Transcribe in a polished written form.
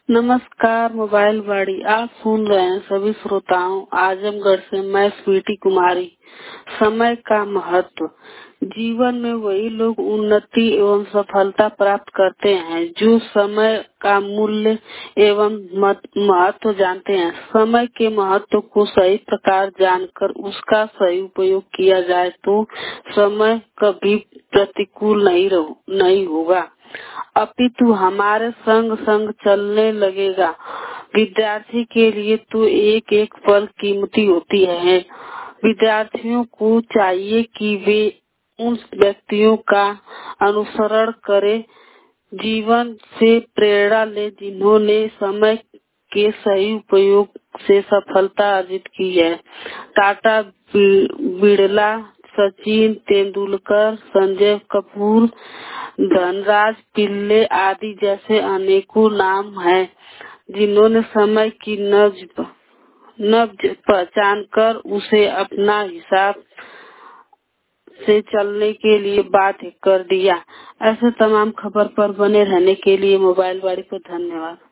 नमस्कार मोबाइल वाड़ी, आप सुन रहे हैं सभी श्रोताओं। आजमगढ़ से मैं स्वीटी कुमारी। समय का महत्व। जीवन में वही लोग उन्नति एवं सफलता प्राप्त करते हैं जो समय का मूल्य एवं महत्व जानते हैं। समय के महत्व को सही प्रकार जानकर उसका सही उपयोग किया जाए तो समय कभी प्रतिकूल नहीं होगा, अपितु हमारे संग संग चलने लगेगा। विद्यार्थी के लिए तो एक एक पल कीमती होती है। विद्यार्थियों को चाहिए कि वे उन व्यक्तियों का अनुसरण करें, जीवन से प्रेरणा ले जिन्होंने समय के सही उपयोग से सफलता अर्जित की है। टाटा, बिड़ला, सचिन तेंदुलकर, संजय कपूर, धनराज पिल्ले आदि जैसे अनेकों नाम हैं जिन्होंने समय की नब्ज पहचान कर उसे अपना हिसाब से चलने के लिए बाध्य कर दिया। ऐसे तमाम खबर पर बने रहने के लिए मोबाइल वाड़ी को धन्यवाद।